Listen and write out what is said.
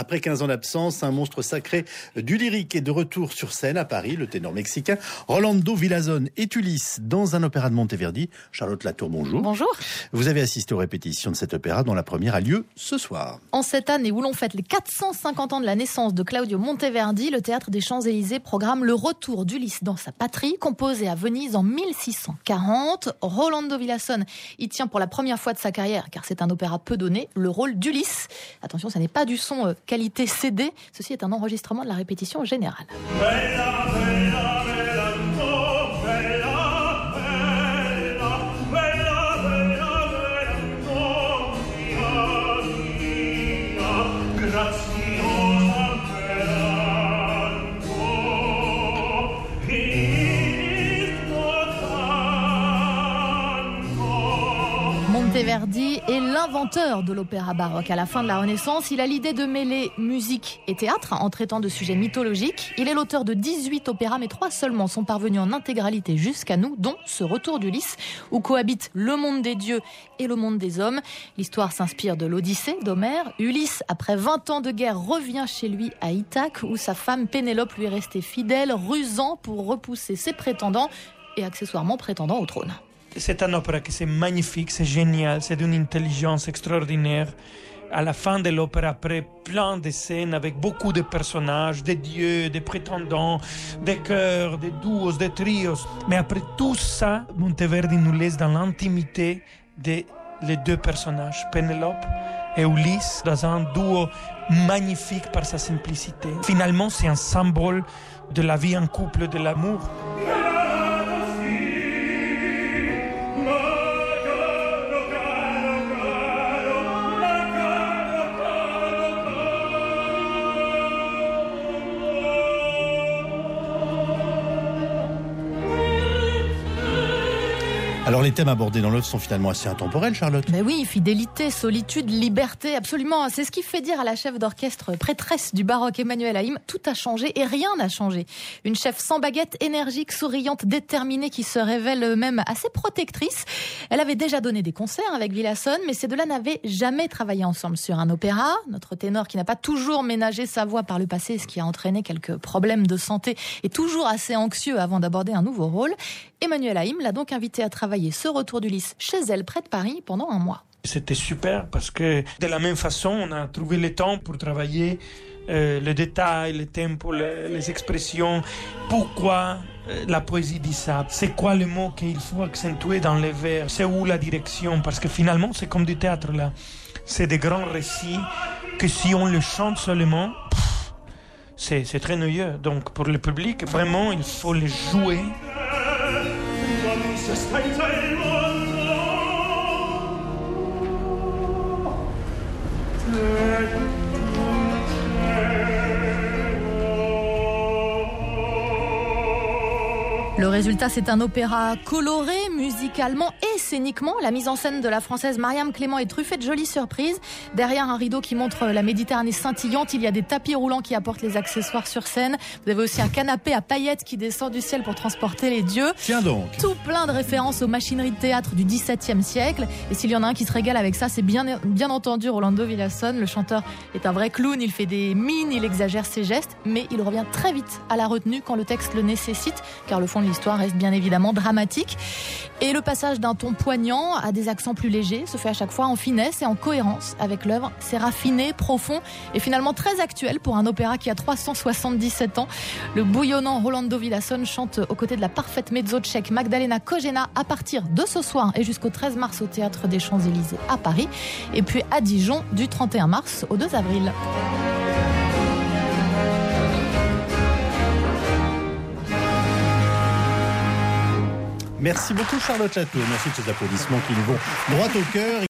Après 15 ans d'absence, un monstre sacré du lyrique est de retour sur scène à Paris. Le ténor mexicain Rolando Villazón est Ulysse dans un opéra de Monteverdi. Charlotte Latour, bonjour. Bonjour. Vous avez assisté aux répétitions de cet opéra dont la première a lieu ce soir. En cette année où l'on fête les 450 ans de la naissance de Claudio Monteverdi, le Théâtre des Champs-Élysées programme le retour d'Ulysse dans sa patrie, composé à Venise en 1640. Rolando Villazón y tient pour la première fois de sa carrière, car c'est un opéra peu donné, le rôle d'Ulysse. Attention, ça n'est pas du son qualité CD, ceci est un enregistrement de la répétition générale. Monteverdi est l'inventeur de l'opéra baroque. À la fin de la Renaissance, il a l'idée de mêler musique et théâtre en traitant de sujets mythologiques. Il est l'auteur de 18 opéras, mais 3 seulement sont parvenus en intégralité jusqu'à nous, dont ce Retour d'Ulysse, où cohabitent le monde des dieux et le monde des hommes. L'histoire s'inspire de l'Odyssée d'Homère. Ulysse, après 20 ans de guerre, revient chez lui à Ithaque, où sa femme Pénélope lui est restée fidèle, rusant pour repousser ses prétendants et accessoirement prétendant au trône. C'est un opéra qui c'est magnifique, c'est génial, c'est d'une intelligence extraordinaire. À la fin de l'opéra, après plein de scènes avec beaucoup de personnages, des dieux, des prétendants, des chœurs, des duos, des trios. Mais après tout ça, Monteverdi nous laisse dans l'intimité des les deux personnages, Pénélope et Ulysse, dans un duo magnifique par sa simplicité. Finalement, c'est un symbole de la vie en couple, de l'amour. Alors les thèmes abordés dans l'œuvre sont finalement assez intemporels, Charlotte. Mais oui, fidélité, solitude, liberté, absolument. C'est ce qui fait dire à la chef d'orchestre prêtresse du baroque Emmanuelle Haïm, tout a changé et rien n'a changé. Une chef sans baguette, énergique, souriante, déterminée, qui se révèle même assez protectrice. Elle avait déjà donné des concerts avec Villazón, mais ces deux-là n'avaient jamais travaillé ensemble sur un opéra. Notre ténor, qui n'a pas toujours ménagé sa voix par le passé, ce qui a entraîné quelques problèmes de santé, est toujours assez anxieux avant d'aborder un nouveau rôle. Emmanuelle Haïm l'a donc invité à travailler ce Retour d'Ulysse chez elle, près de Paris, pendant un mois. C'était super parce que de la même façon, on a trouvé le temps pour travailler les détails, les tempos, les expressions. Pourquoi la poésie dit ça? C'est quoi le mot qu'il faut accentuer dans les vers? C'est où la direction? Parce que finalement, c'est comme du théâtre là. C'est des grands récits que si on le chante seulement, c'est très ennuyeux. Donc pour le public, vraiment, il faut les jouer. Le résultat, c'est un opéra coloré, musicalement et scéniquement. La mise en scène de la française Mariam Clément est truffée de jolies surprises. Derrière un rideau qui montre la Méditerranée scintillante, il y a des tapis roulants qui apportent les accessoires sur scène. Vous avez aussi un canapé à paillettes qui descend du ciel pour transporter les dieux. Tiens donc. Tout plein de références aux machineries de théâtre du XVIIe siècle. Et s'il y en a un qui se régale avec ça, c'est bien entendu Rolando Villazón. Le chanteur est un vrai clown, il fait des mines, il exagère ses gestes, mais il revient très vite à la retenue quand le texte le nécessite, car le fond de l'histoire reste bien évidemment dramatique. Et le passage d'un ton poignant à des accents plus légers se fait à chaque fois en finesse et en cohérence avec l'œuvre. C'est raffiné, profond et finalement très actuel pour un opéra qui a 377 ans. Le bouillonnant Rolando Villazón chante aux côtés de la parfaite mezzo tchèque Magdalena Kojena à partir de ce soir et jusqu'au 13 mars au Théâtre des Champs-Élysées à Paris. Et puis à Dijon du 31 mars au 2 avril. Merci beaucoup Charlotte Latour. Merci de ces applaudissements qui nous vont droit au cœur.